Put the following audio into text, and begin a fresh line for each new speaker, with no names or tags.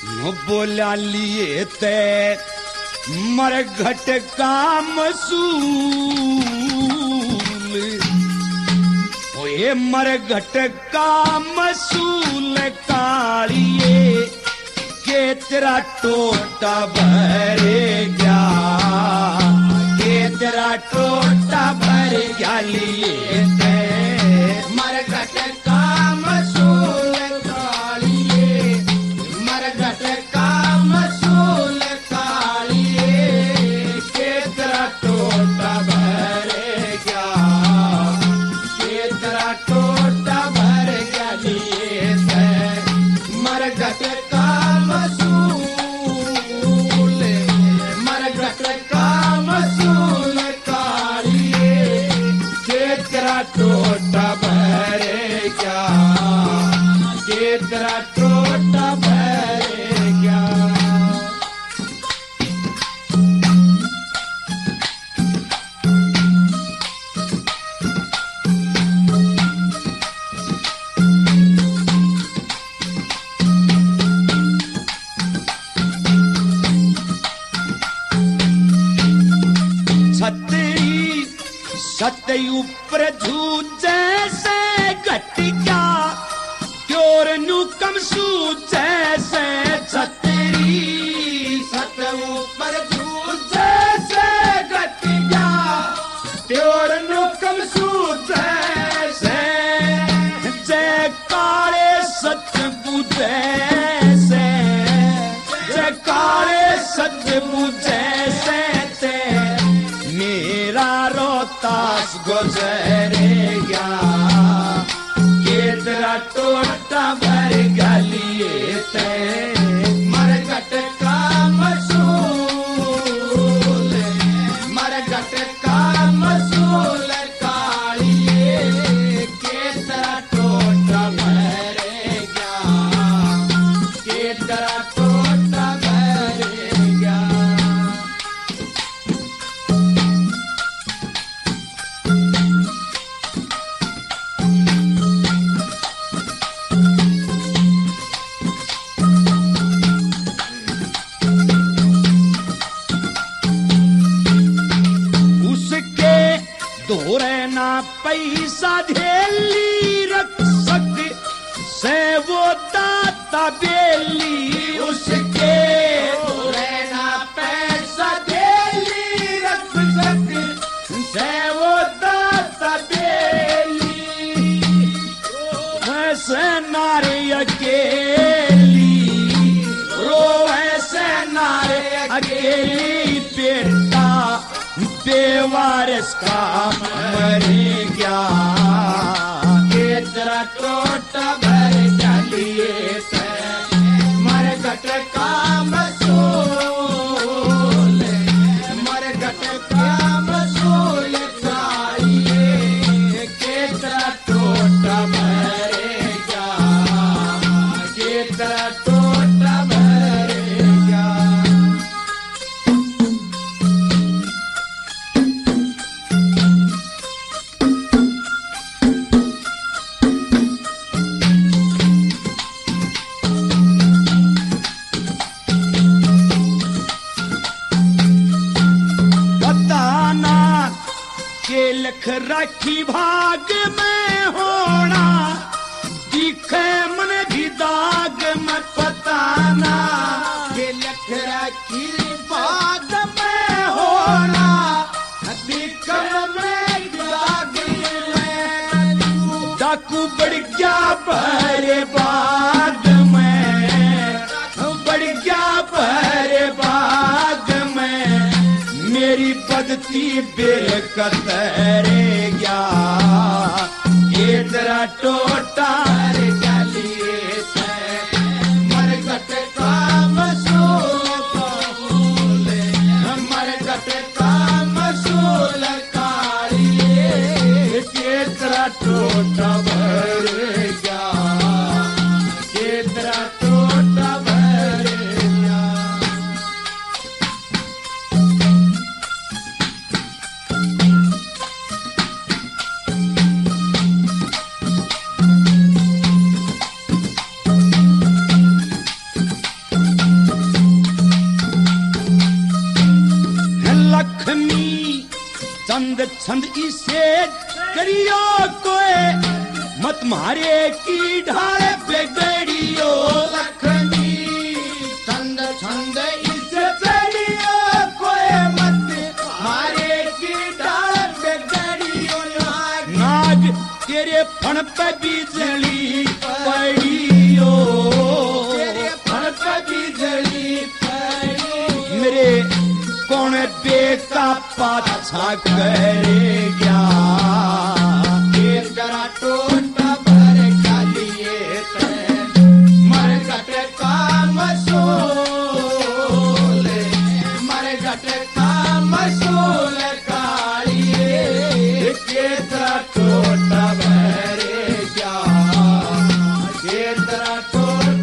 बोला लिए ते मरघट का मसूल, ओए मरघट का मसूल कालिए के तेरा टोटा भरे गया, के तेरा टोटा भर गया लिए ते मरघट का मसूल कालिए, मरघट का मसूल कालिए के तेरा टोटा भरे गया, के तेरा टोटा भर गया लिए ते मरघट का मसूल, मरघट का मसूल कालिए के तेरा टोटा भरे गया, के तेरा टोटा भरे गया। छतरी सत ऊपर झू जैसे घटिया त्योर नु कमसू जैसे, छतरी सत ऊपर झू जैसे घटिया त्योर नु कमसू जैसे, जय काले सतबू जैसे, जय काले सतबू जैसे मेरा रोहतास गुजरेगा, के तेरा टोटा भर गलिए ते मरघट का मसूल, मरघट का मसूल कालिए के तेरा टोटा भरेगा, के तेरा टोटा भरेगा। दोरे ना पैसा धेली रख सक से वो दाता बेली, उसके दोरे ना पैसा धेली रख सक से वो दाता बेली, वैसे नारी अकेली रो, वैसे नारी अकेली बेटा बेवारिस का मरे गया, के तेरा टोटा भर गया लिए ते मरघट का मसूल, मरघट का मसूल कालिए के तेरा टोटा भरेगा, के तेरा टोटा भरेगा। लिख रखी भाग में होना, दिखे मन भी दाग में पताना, के लिख रखी भाग में होना, दिखे मन भी दाग में, डाकू बढ़ गया भरे बाग में, बढ़ गया भरे बाग में, मेरी बदती बेकतरे गया, ये तेरा टोटा गलिए ते मरघट का मसूल, मरघट का मसूल कालिए के तेरा टोटा भर गया, के तेरा टोटा भर गया। छंद इसे करियो कोई मत मारे की ढाल बिगड़ियो लखनी छंद छंद इसे करियो कोई मत मारे की ढाल बिगड़ियो नाग तेरे फण पे बिजली पड़ियो तेरे फण पे बिजली पड़ी मेरे कौन बेका पाछा करेगा करा टोटा भर खालिए मरघट का मसूल मरघट का मसूल कालिए केतरा टोटा भर क्या केतरा टोटा